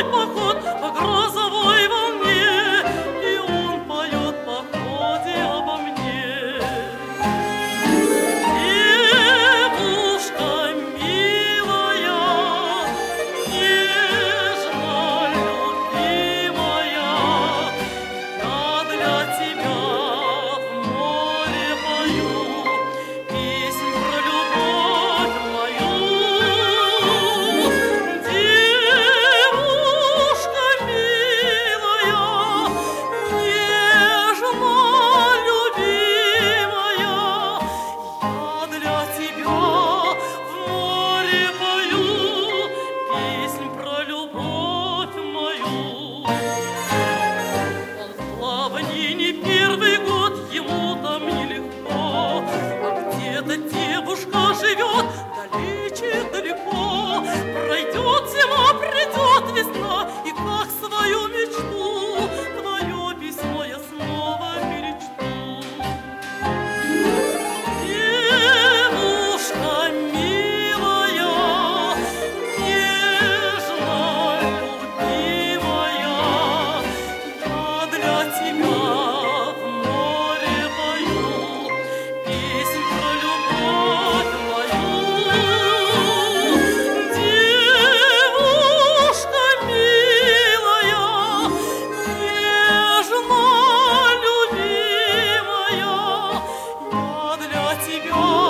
свой поход по грозовой волне, и он поет в походе обо мне. Девушка милая, нежно любимая, я для тебя в море пою песнь про любовь мою. Девушка милая, нежно любимая, я для тебя в море пою песнь про любовь мою. Он в плавании не первый год, ему там нелегко, а где-то девушка живет далече далеко. Пройдет зима, придет весна, и как свою мечту твое письмо я снова перечту. Девушка милая, нежно любимая, я для тебя в море пою песнь про любовь мою. Девушка милая, нежно любимая, я для тебя